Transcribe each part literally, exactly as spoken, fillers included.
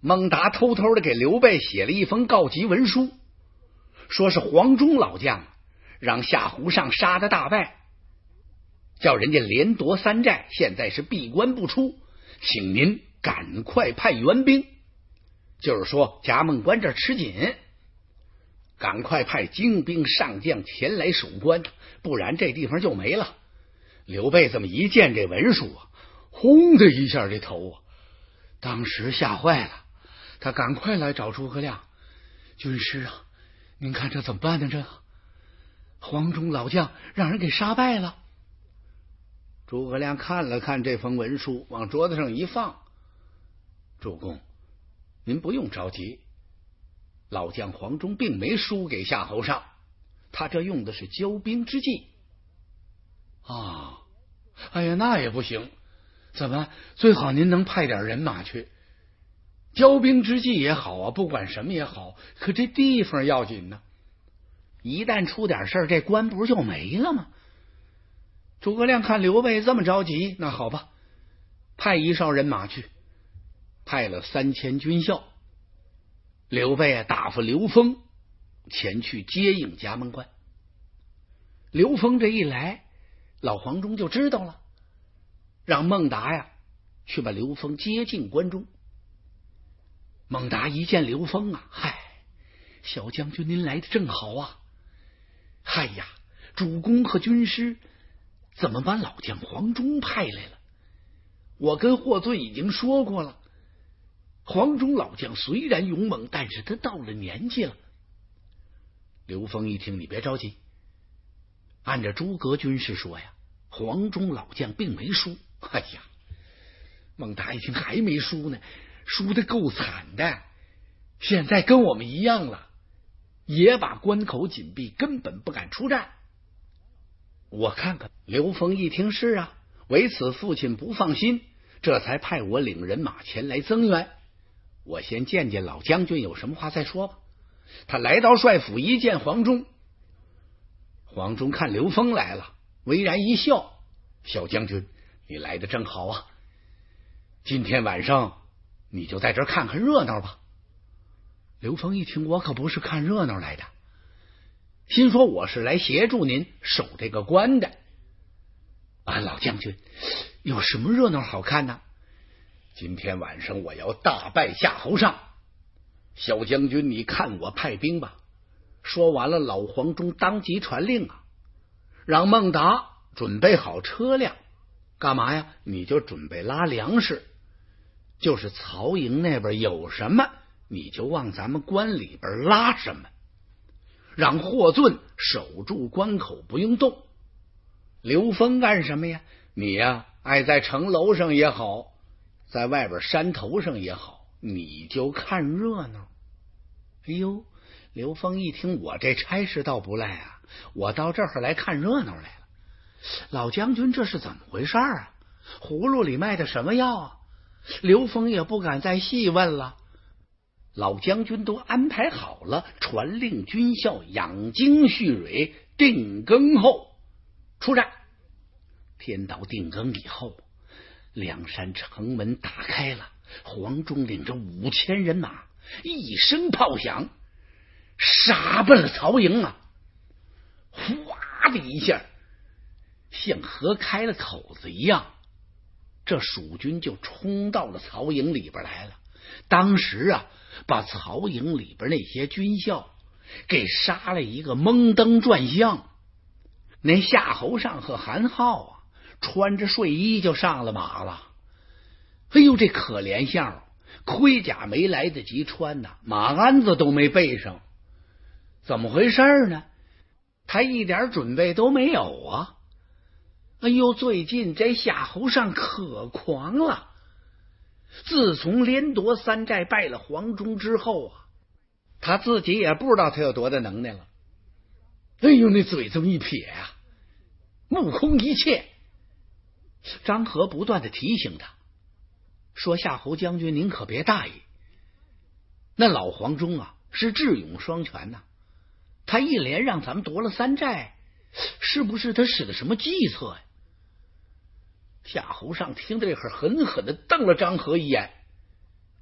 孟达偷偷的给刘备写了一封告急文书，说是黄忠老将让夏侯尚杀的大败，叫人家连夺三寨，现在是闭关不出，请您赶快派援兵，就是说夹梦关这吃紧，赶快派精兵上将前来守关，不然这地方就没了。刘备这么一见这文书啊，轰的一下这头啊，当时吓坏了，他赶快来找诸葛亮，军师啊，您看这怎么办呢？这黄忠老将让人给杀败了。诸葛亮看了看这封文书，往桌子上一放，主公，您不用着急，老将黄忠并没输给夏侯尚，他这用的是骄兵之计啊。哎呀，那也不行，怎么最好您能派点人马去，骄兵之计也好啊，不管什么也好，可这地方要紧呢，一旦出点事儿，这关不是就没了吗？诸葛亮看刘备这么着急，那好吧，派一哨人马去，派了三千军校。刘备啊，打发刘封前去接应夹门关。刘封这一来，老黄忠就知道了，让孟达呀去把刘封接进关中。孟达一见刘封啊，嗨，小将军您来的正好啊！嗨呀，主公和军师怎么把老将黄忠派来了？我跟霍尊已经说过了，黄忠老将虽然勇猛，但是他到了年纪了。刘封一听，你别着急，按照诸葛军师说呀，黄忠老将并没输。哎呀，孟达一听还没输呢，输得够惨的，现在跟我们一样了，也把关口紧闭，根本不敢出战。我看看。刘封一听是啊，为此父亲不放心，这才派我领人马前来增援。我先见见老将军，有什么话再说吧。他来到帅府，一见黄忠，黄忠看刘封来了，微然一笑，小将军你来的正好啊，今天晚上你就在这儿看看热闹吧。刘封一听，我可不是看热闹来的，心说我是来协助您守这个关的。啊，老将军有什么热闹好看呢？今天晚上我要大败夏侯尚，小将军你看我派兵吧。说完了，老黄忠当即传令啊，让孟达准备好车辆，干嘛呀？你就准备拉粮食，就是曹营那边有什么你就往咱们关里边拉什么，让霍尊守住关口不用动。刘封干什么呀？你呀，爱在城楼上也好，在外边山头上也好，你就看热闹。哎呦，刘封一听，我这差事倒不赖啊，我到这儿来看热闹来了。老将军这是怎么回事啊？葫芦里卖的什么药啊？刘封也不敢再细问了，老将军都安排好了，传令军校养精蓄锐，定更后出战。天到定更以后，梁山城门打开了，黄忠领着五千人马，一声炮响，杀奔了曹营啊！哗的一下，像河开了口子一样，这蜀军就冲到了曹营里边来了。当时啊，把曹营里边那些军校给杀了一个蒙登转向。那夏侯尚和韩浩啊，穿着睡衣就上了马了。哎呦，这可怜相，盔甲没来得及穿呐，马鞍子都没备上。怎么回事呢？他一点准备都没有啊！哎呦，最近这夏侯尚可狂了。自从连夺三寨败了黄忠之后啊，他自己也不知道他有多大能耐了。哎呦，那嘴这么一撇啊，目空一切。张合不断的提醒他说，夏侯将军您可别大意，那老黄忠啊是智勇双全呐、啊，他一连让咱们夺了三寨，是不是他使的什么计策呀？夏侯尚听这会儿狠狠的瞪了张合一眼，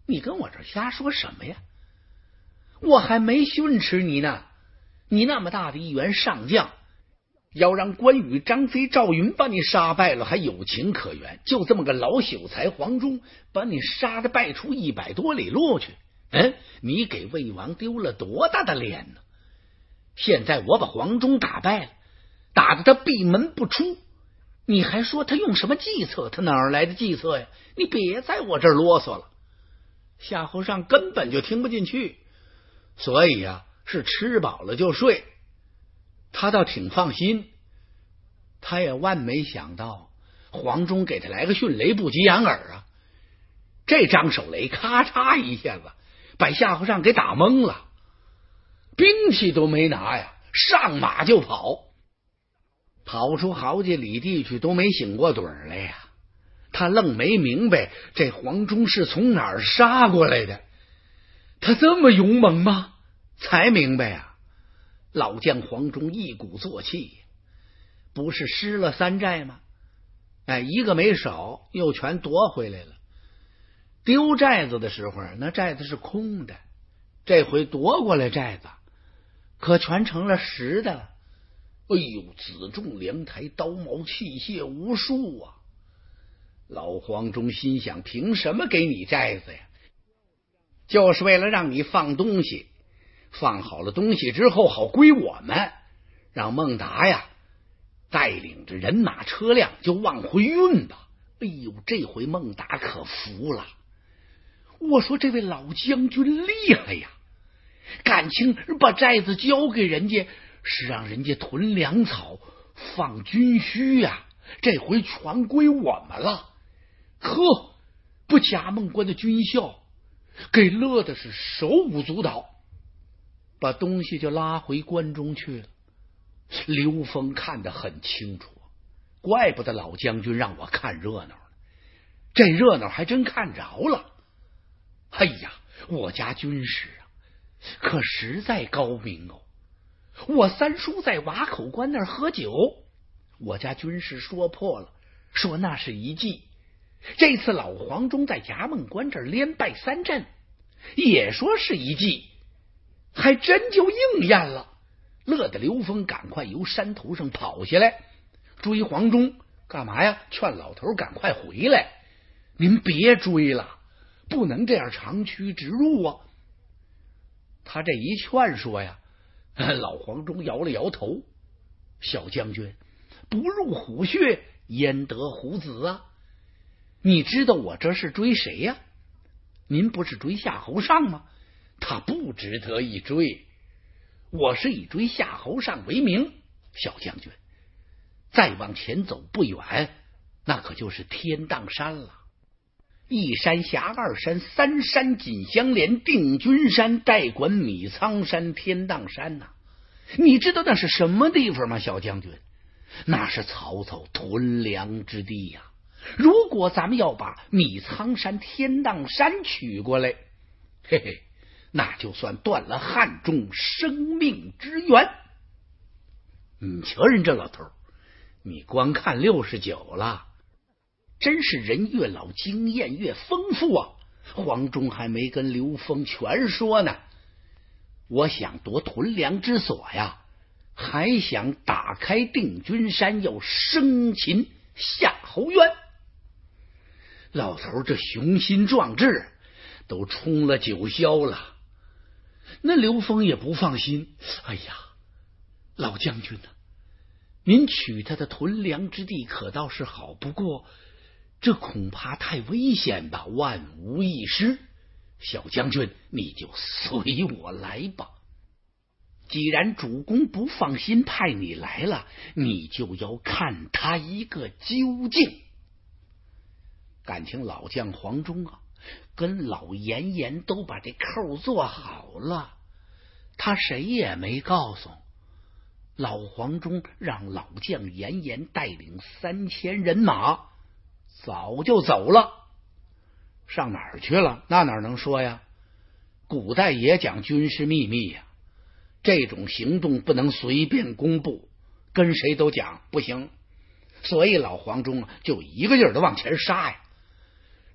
你跟我这瞎说什么呀？我还没训斥你呢，你那么大的一员上将，要让关羽、张飞、赵云把你杀败了还有情可原，就这么个老朽才黄忠把你杀的败出一百多里路去，嗯，你给魏王丢了多大的脸呢？现在我把黄忠打败了，打得他闭门不出，你还说他用什么计策？他哪儿来的计策呀？你别在我这儿啰嗦了。夏侯尚根本就听不进去，所以呀、啊，是吃饱了就睡。他倒挺放心，他也万没想到黄忠给他来个迅雷不及掩耳啊！这张手雷咔嚓一下子把夏侯尚给打懵了，兵器都没拿呀，上马就跑，跑出好几里地去都没醒过盹来呀。他愣没明白这黄忠是从哪儿杀过来的，他这么勇猛吗？才明白啊，老将黄忠一鼓作气，不是失了三寨吗？哎，一个没少，又全夺回来了。丢寨子的时候，那寨子是空的，这回夺过来寨子，可全成了实的了。哎呦，辎重粮台，刀矛器械无数啊！老黄忠心想，凭什么给你寨子呀？就是为了让你放东西，放好了东西之后好归我们，让孟达呀带领着人马车辆就往回运吧。哎呦，这回孟达可服了，我说这位老将军厉害呀，感情把寨子交给人家是让人家囤粮草放军需呀，这回全归我们了。呵，不贾孟关的军校给乐的是手舞足蹈，把东西就拉回关中去了。刘封看得很清楚，怪不得老将军让我看热闹了，这热闹还真看着了。哎呀，我家军师啊可实在高明哦！我三叔在瓦口关那儿喝酒，我家军师说破了，说那是一计。这次老黄忠在夹孟关这儿连败三阵，也说是一计，还真就应验了。乐得刘封赶快由山头上跑下来追黄忠，干嘛呀？劝老头赶快回来，您别追了，不能这样长驱直入啊！他这一劝说呀，老黄忠摇了摇头，小将军，不入虎穴焉得虎子啊？你知道我这是追谁呀？您不是追夏侯尚吗？他不值得一追，我是以追夏侯尚为名。小将军，再往前走不远，那可就是天荡山了。一山辖二山，三山紧相连，定军山代管米仓山，天荡山呐、啊！你知道那是什么地方吗？小将军，那是曹操屯粮之地呀、啊！如果咱们要把米仓山、天荡山取过来，嘿嘿，那就算断了汉中生命之源。你瞧人这老头，你光看六十九了，真是人越老经验越丰富啊！黄忠还没跟刘封全说呢，我想夺屯粮之所呀，还想打开定军山，要生擒夏侯渊。老头这雄心壮志都冲了九霄了。那刘封也不放心，哎呀，老将军啊，您取他的屯粮之地可倒是好，不过这恐怕太危险吧，万无一失。小将军，你就随我来吧。既然主公不放心派你来了，你就要看他一个究竟。感情老将黄忠啊，跟老严严都把这扣做好了，他谁也没告诉。老黄忠让老将严严带领三千人马早就走了，上哪儿去了？那哪能说呀？古代也讲军事秘密呀，这种行动不能随便公布，跟谁都讲不行。所以老黄忠就一个劲儿的往前杀呀。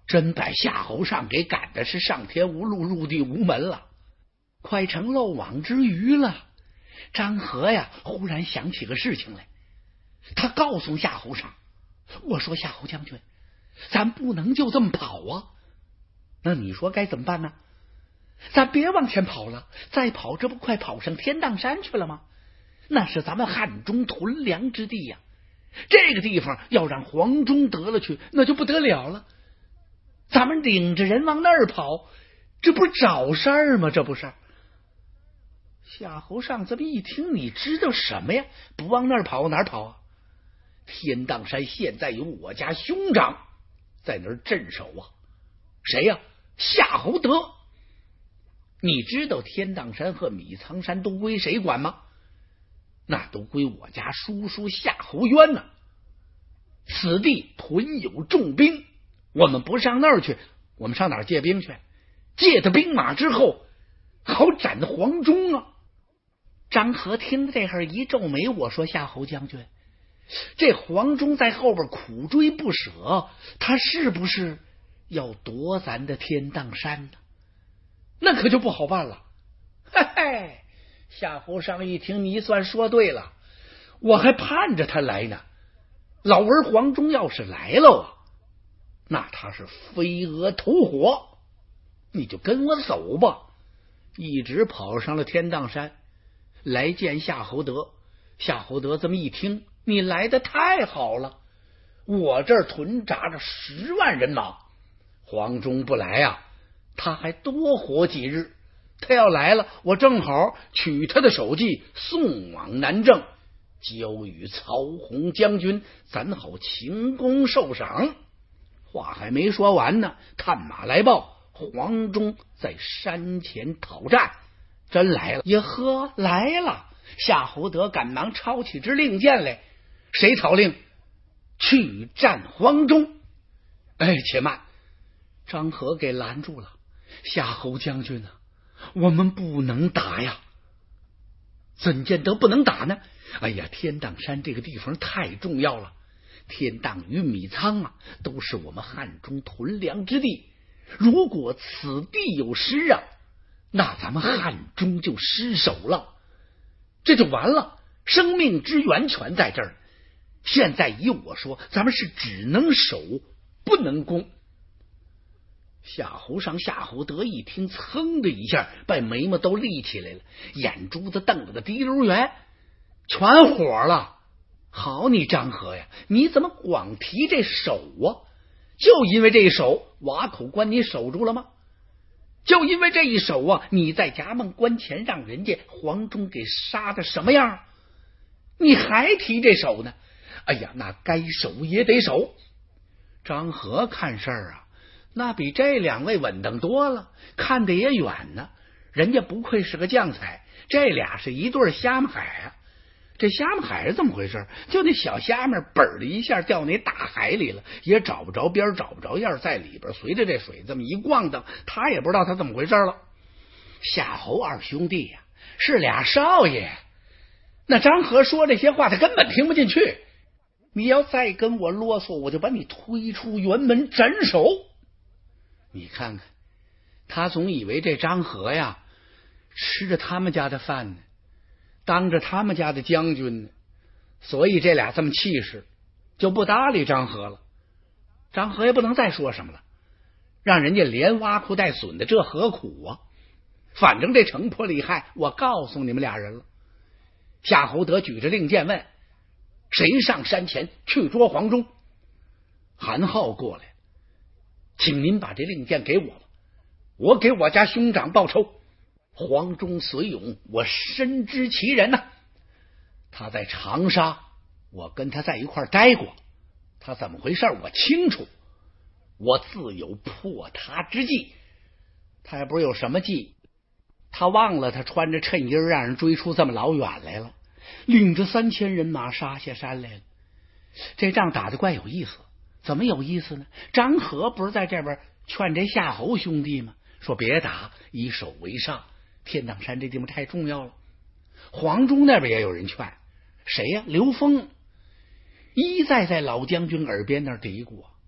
真把夏侯尚给赶的是上天无路入地无门了，快成漏网之鱼了。张合呀忽然想起个事情来，他告诉夏侯尚，我说夏侯将军，咱不能就这么跑啊，那你说该怎么办呢？咱别往前跑了，再跑这不快跑上天荡山去了吗？那是咱们汉中屯粮之地呀、啊，这个地方要让黄忠得了去，那就不得了了。咱们领着人往那儿跑，这不是找事儿吗？这不是。夏侯尚这么一听，你知道什么呀？不往那儿跑，哪儿跑啊？天荡山现在有我家兄长在那儿镇守啊。谁呀、啊？夏侯德。你知道天荡山和米仓山都归谁管吗？那都归我家叔叔夏侯渊呢、啊。此地屯有重兵，我们不上那儿去，我们上哪儿借兵去？借的兵马之后，好斩黄忠啊！张合听这会儿一皱眉，我说夏侯将军，这黄忠在后边苦追不舍，他是不是要夺咱的天荡山呢？那可就不好办了。嘿嘿，夏侯尚一听，你算说对了，我还盼着他来呢。老儿黄忠要是来了啊，那他是飞蛾投火，你就跟我走吧。一直跑上了天荡山，来见夏侯德。夏侯德这么一听，你来的太好了，我这儿屯扎着十万人马，黄忠不来啊，他还多活几日，他要来了，我正好取他的首级送往南郑，交与曹洪将军，咱好秦功受赏。话还没说完呢，探马来报，黄忠在山前讨战，真来了！也呵，来了！夏侯德赶忙抄起支令箭来，谁讨令？去战黄忠。哎，且慢！张合给拦住了。夏侯将军啊，我们不能打呀！怎见得不能打呢？哎呀，天荡山这个地方太重要了，天荡与米仓啊，都是我们汉中屯粮之地。如果此地有失啊，那咱们汉中就失守了，这就完了，生命之源全在这儿。现在依我说，咱们是只能守不能攻。夏侯尚、夏侯德一听，噌的一下把眉毛都立起来了，眼珠子瞪了个滴溜圆，全火了。好你张合呀，你怎么光提这手啊？就因为这一手，瓦口关你守住了吗？就因为这一手啊，你在衙门关前让人家黄忠给杀的什么样？你还提这手呢？哎呀，那该守也得守。张合看事儿啊，那比这两位稳当多了，看得也远呢。人家不愧是个将才，这俩是一对虾米海啊。这虾米海是怎么回事？就那小虾米本的一下掉那大海里了，也找不着边找不着样，在里边随着这水这么一逛荡，他也不知道他怎么回事了。夏侯二兄弟呀、啊，是俩少爷。那张合说这些话他根本听不进去，你要再跟我啰嗦，我就把你推出辕门斩首。你看看，他总以为这张合呀吃着他们家的饭呢，当着他们家的将军呢，所以这俩这么气势，就不搭理张合了。张合也不能再说什么了，让人家连挖苦带损的，这何苦啊？反正这城破利害，我告诉你们俩人了。夏侯德举着令箭问：谁上山前去捉黄忠？韩浩过来，请您把这令箭给我吧，我给我家兄长报仇。黄忠随勇，我深知其人呐、啊。他在长沙，我跟他在一块待过，他怎么回事我清楚，我自有破他之计。他也不是有什么计，他忘了他穿着衬衣让人追出这么老远来了，领着三千人马杀下山来了。这仗打得怪有意思。怎么有意思呢？张合不是在这边劝这夏侯兄弟吗？说别打，以守为上，天荡山这地方太重要了。黄忠那边也有人劝，谁呀、啊？刘封一再在老将军耳边那儿嘀咕，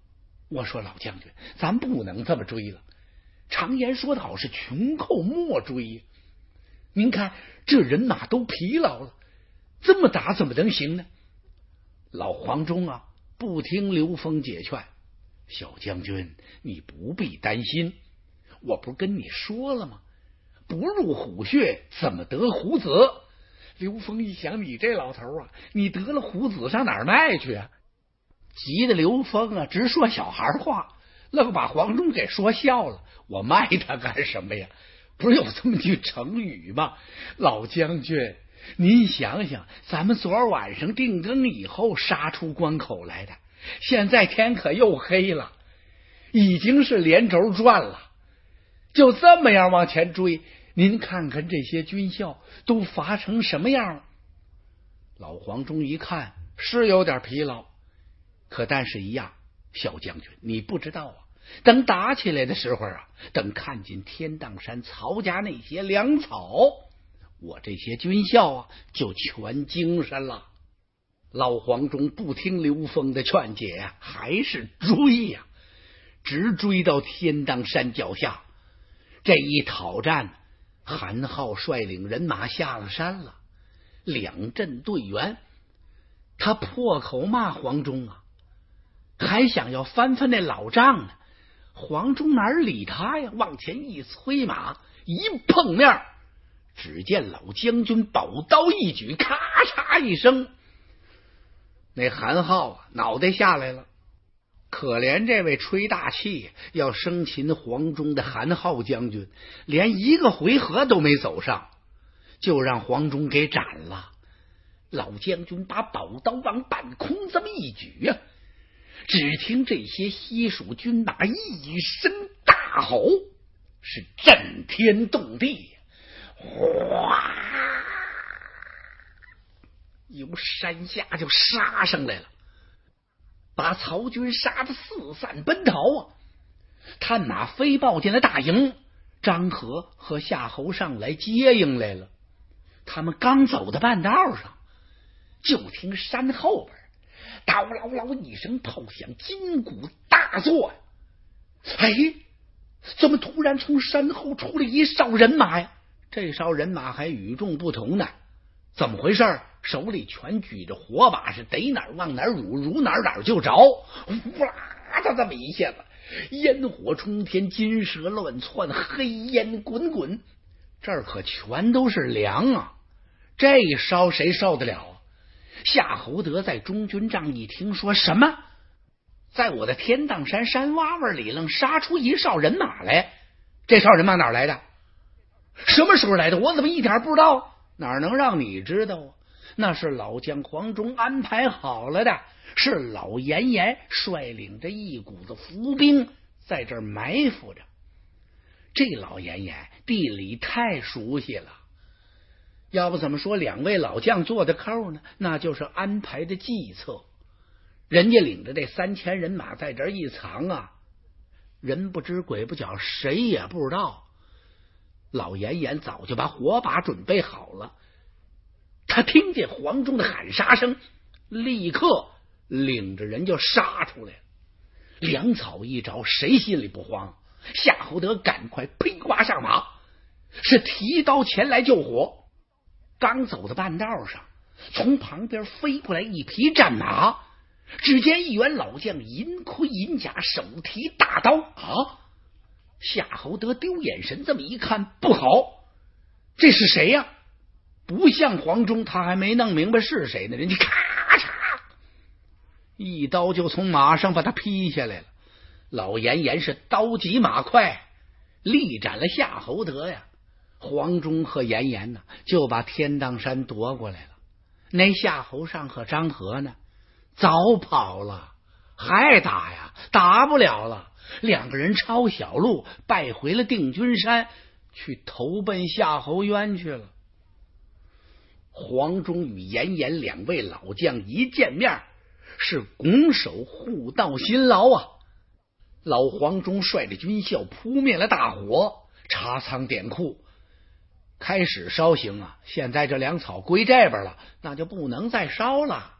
我说老将军，咱不能这么追了。常言说得好，是穷寇莫追。您看这人马都疲劳了，这么打怎么能行呢？老黄忠啊，不听刘封解劝。小将军，你不必担心，我不是跟你说了吗？不入虎穴，怎么得虎子？刘封一想，你这老头啊，你得了虎子上哪儿卖去啊？急得刘封啊，直说小孩话，愣把黄忠给说笑了。我卖他干什么呀？不是有这么句成语吗？老将军，您想想，咱们昨儿晚上定更以后杀出关口来的，现在天可又黑了，已经是连轴转了，就这么样往前追，您看看这些军校都乏成什么样了。老黄忠一看是有点疲劳，可但是一样，小将军你不知道啊，等打起来的时候啊，等看见天荡山曹家那些粮草，我这些军校啊就全精神了。老黄忠不听刘封的劝解啊，还是追呀、啊，直追到天荡山脚下。这一讨战，韩浩率领人马下了山了，两阵对员，他破口骂黄忠啊，还想要翻翻那老账呢。黄忠哪理他呀？往前一催马，一碰面，只见老将军宝刀一举，咔嚓一声，那韩浩啊脑袋下来了。可怜这位吹大气要生擒黄忠的韩浩将军，连一个回合都没走上，就让黄忠给斩了。老将军把宝刀往半空这么一举啊，只听这些西蜀军马一声大吼，是震天动地，哗，由山下就杀上来了，把曹军杀得四散奔逃啊！探马飞报进了大营，张合和夏侯尚来接应来了。他们刚走到半道上，就听山后边叨唠唠一声炮响，金鼓大作呀！哎，怎么突然从山后出了一哨人马呀？这哨人马还与众不同呢，怎么回事？手里全举着火把，是逮哪儿往哪儿辱，辱哪儿哪儿就着。哇，他这么一下子，烟火冲天，金蛇乱窜，黑烟滚滚，这儿可全都是粮啊！这一烧谁受得了啊？夏侯德在中军帐一听，说什么？在我的天荡山山洼洼里愣杀出一哨人马来，这哨人马哪儿来的？什么时候来的？我怎么一点不知道？哪能让你知道啊？那是老将黄忠安排好了的，是老严严率领着一股子伏兵在这儿埋伏着。这老严严地理太熟悉了，要不怎么说两位老将做的扣呢？那就是安排的计策。人家领着这三千人马在这儿一藏啊，人不知鬼不觉，谁也不知道。老严严早就把火把准备好了，他听见黄忠的喊杀声，立刻领着人就杀出来了。粮草一着，谁心里不慌？夏侯德赶快披挂上马，是提刀前来救火。刚走到半道上，从旁边飞过来一匹战马，只见一员老将银盔银甲，手提大刀啊！夏侯德丢眼神，这么一看，不好，这是谁呀？不像黄忠，他还没弄明白是谁呢，人家咔嚓一刀就从马上把他劈下来了。老严严是刀急马快，力斩了夏侯德呀。黄忠和严严呢，就把天荡山夺过来了。那夏侯尚和张合呢，早跑了，还打呀？打不了了。两个人抄小路，败回了定军山，去投奔夏侯渊去了。黄忠与严严两位老将一见面，是拱手互道辛劳啊！老黄忠率着军校扑灭了大火，查仓点库，开始烧行啊！现在这粮草归这边了，那就不能再烧了。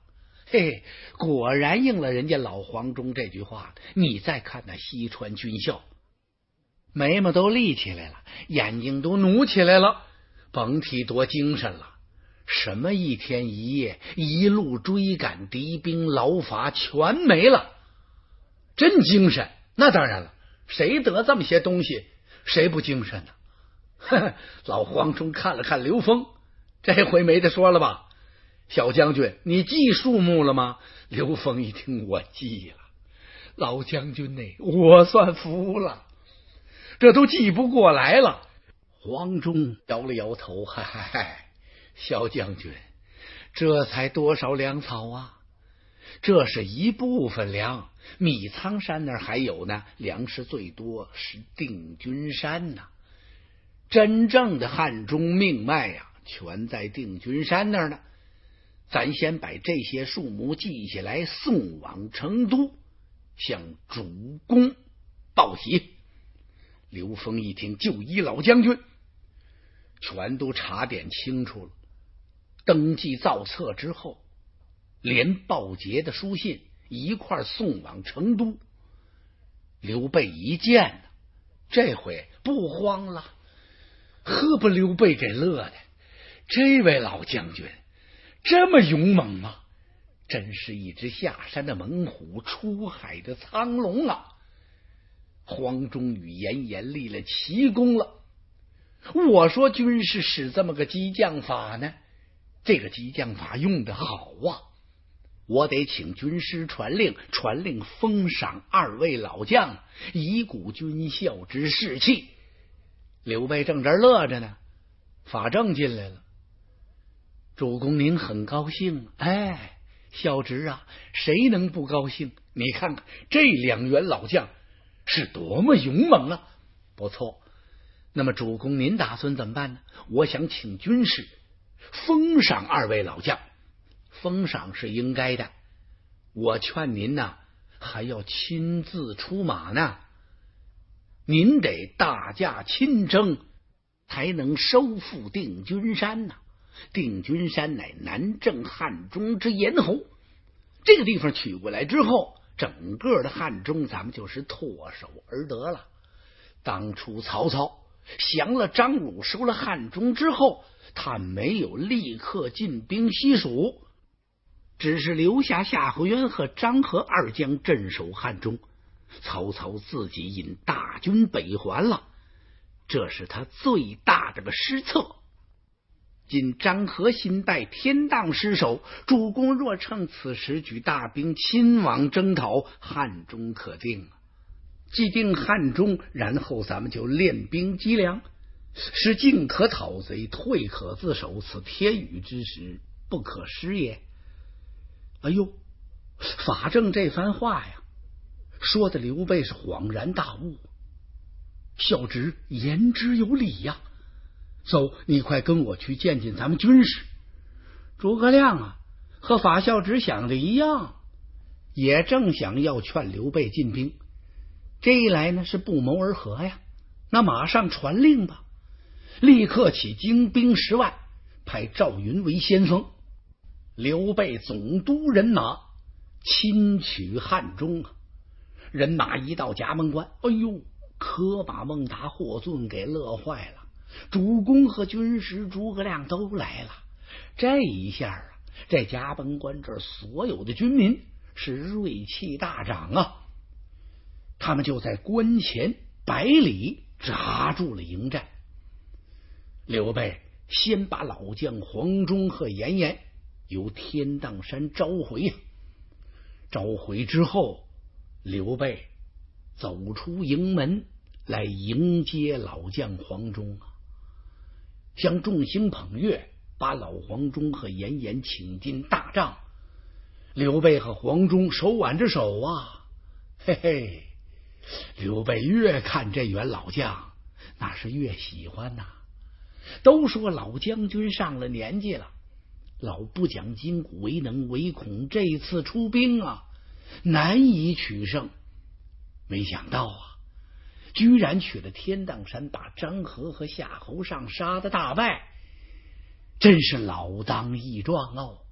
嘿，果然应了人家老黄忠这句话。你再看那西川军校，眉毛都立起来了，眼睛都努起来了，甭提多精神了。什么一天一夜一路追赶敌兵，劳乏全没了，真精神。那当然了，谁得这么些东西，谁不精神呢？呵呵，老黄忠看了看刘封，这回没得说了吧？小将军，你记数目了吗？刘封一听，我记了。老将军呢，我算服了，这都记不过来了。黄忠摇了摇头，嗨嗨嗨，小将军，这才多少粮草啊？这是一部分粮，米仓山那儿还有呢，粮食最多是定军山呐、啊。真正的汉中命脉呀、啊，全在定军山那儿呢。咱先把这些数目记下来，送往成都，向主公报喜。刘封一听，就依老将军，全都查点清楚了。登记造册之后，连报捷的书信一块送往成都。刘备一见，这回不慌了，呵，把刘备给乐的。这位老将军这么勇猛吗？真是一只下山的猛虎，出海的苍龙啊！黄忠与严颜立了奇功了。我说军师使这么个激将法呢，这个激将法用得好啊！我得请军师传令，传令封赏二位老将，以鼓军校之士气。刘备正这儿乐着呢，法正进来了。主公您很高兴，哎，小侄啊，谁能不高兴？你看看这两员老将是多么勇猛啊！不错，那么主公您打算怎么办呢？我想请军士封赏二位老将。封赏是应该的，我劝您呢，还要亲自出马呢。您得大驾亲征，才能收复定军山呢。定军山乃南郑汉中之咽喉，这个地方取过来之后，整个的汉中咱们就是唾手而得了。当初曹操降了张鲁，收了汉中之后，他没有立刻进兵西蜀，只是留下夏侯渊和张合二将镇守汉中。曹操自己引大军北还了，这是他最大的个失策。今张合新败，天荡失守，主公若趁此时举大兵亲往征讨，汉中可定。既定汉中，然后咱们就练兵积粮，是进可讨贼，退可自守，此天与之时，不可失也。哎呦，法正这番话呀，说的刘备是恍然大悟，小侄言之有理呀。走，你快跟我去见见咱们军师。诸葛亮啊，和法孝直想的一样，也正想要劝刘备进兵。这一来呢，是不谋而合呀。那马上传令吧，立刻起精兵十万，派赵云为先锋。刘备总督人马，亲取汉中啊。人马一到葭萌关，哎呦，可把孟达、霍峻给乐坏了。主公和军师诸葛亮都来了，这一下啊，这葭萌关这所有的军民是锐气大涨啊！他们就在关前百里扎住了营寨。刘备先把老将黄忠和严颜由天荡山召回，召回之后，刘备走出营门来迎接老将黄忠啊。向众星捧月，把老黄忠和严颜请进大帐。刘备和黄忠手挽着手啊，嘿嘿，刘备越看这员老将，那是越喜欢呐、啊。都说老将军上了年纪了，老不讲筋骨，唯能唯恐这次出兵啊，难以取胜。没想到啊，居然取了天荡山，把张合和夏侯尚杀的大败，真是老当益壮哦！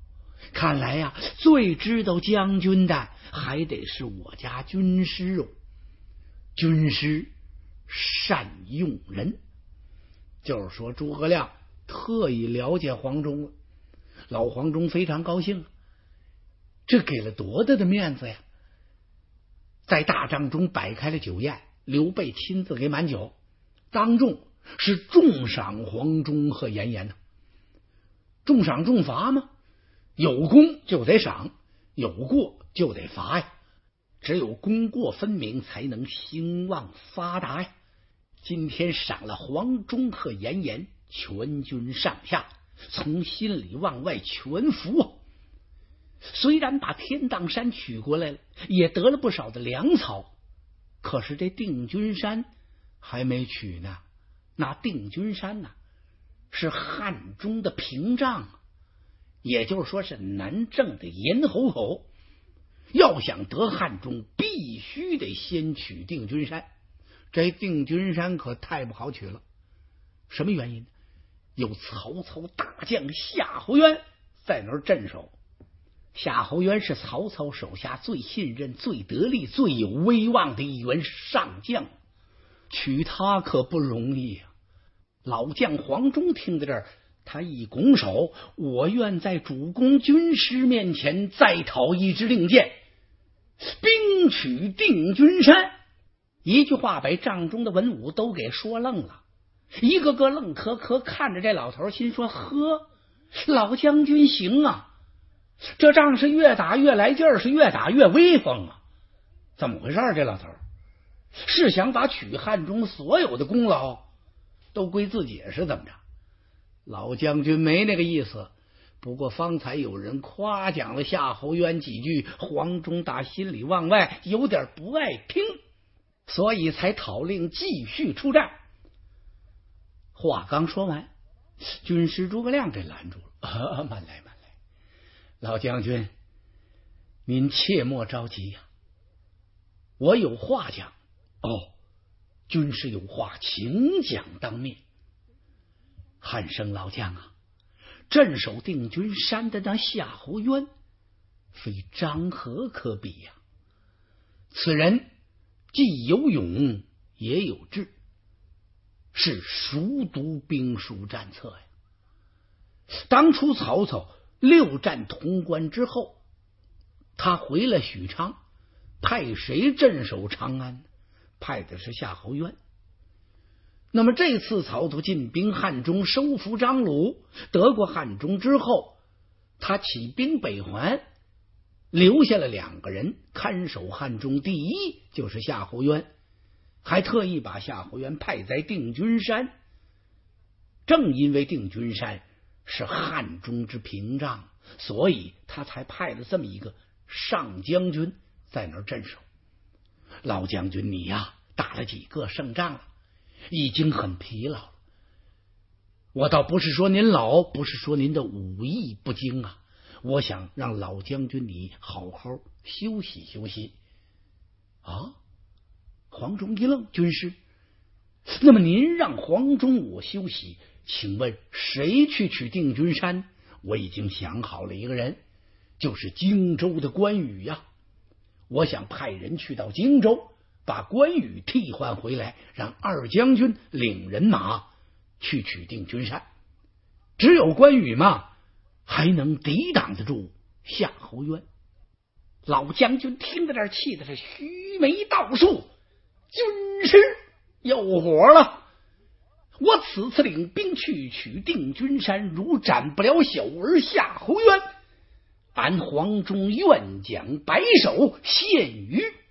看来呀、啊，最知道将军的还得是我家军师哦。军师善用人，就是说诸葛亮特意了解黄忠了。老黄忠非常高兴，这给了多大的面子呀！在大帐中摆开了酒宴，刘备亲自给满酒，当众是重赏黄忠和严颜呢。重赏重罚吗？有功就得赏，有过就得罚呀。只有功过分明，才能兴旺发达呀。今天赏了黄忠和严颜，全军上下从心里往外全服啊。虽然把天荡山取过来了，也得了不少的粮草，可是这定军山还没取呢。那定军山呢，是汉中的屏障，也就是说是南郑的咽喉口。要想得汉中，必须得先取定军山。这定军山可太不好取了。什么原因呢？有曹操大将夏侯渊在那儿镇守。夏侯渊是曹操手下最信任、最得力、最有威望的一员上将，取他可不容易啊。老将黄忠听到这儿，他一拱手，我愿在主公军师面前再讨一支令箭，兵取定军山。一句话把帐中的文武都给说愣了，一个个愣磕磕看着这老头，心说：呵，老将军行啊，这仗是越打越来劲儿，是越打越威风啊！怎么回事？这老头是想把取汉中所有的功劳都归自己是怎么着？老将军没那个意思。不过方才有人夸奖了夏侯渊几句，黄忠打心里往外有点不爱听，所以才讨令继续出战。话刚说完，军师诸葛亮给拦住了。啊，慢来慢来，老将军您切莫着急呀、啊，我有话讲。哦，军师有话请讲当面。汉升老将啊，镇守定军山的那夏侯渊非张合可比呀、啊。此人既有勇也有智，是熟读兵书战策呀。当初曹操六战潼关之后，他回了许昌，派谁镇守长安？派的是夏侯渊。那么这次曹操进兵汉中，收服张鲁，得过汉中之后，他起兵北还，留下了两个人看守汉中。第一就是夏侯渊，还特意把夏侯渊派在定军山。正因为定军山是汉中之屏障，所以他才派了这么一个上将军在那儿镇守。老将军你呀、啊，打了几个胜仗了，已经很疲劳了。我倒不是说您老，不是说您的武艺不精啊，我想让老将军你好好休息休息。啊！黄忠一愣，军师，那么您让黄忠我休息，请问谁去取定军山？我已经想好了一个人，就是荆州的关羽呀。我想派人去到荆州，把关羽替换回来，让二将军领人马去取定军山。只有关羽嘛，还能抵挡得住夏侯渊。老将军听到这儿，气的是须眉倒竖，军师有火了。我此次领兵去取定军山，如斩不了小儿夏侯渊，俺黄忠愿将白首献于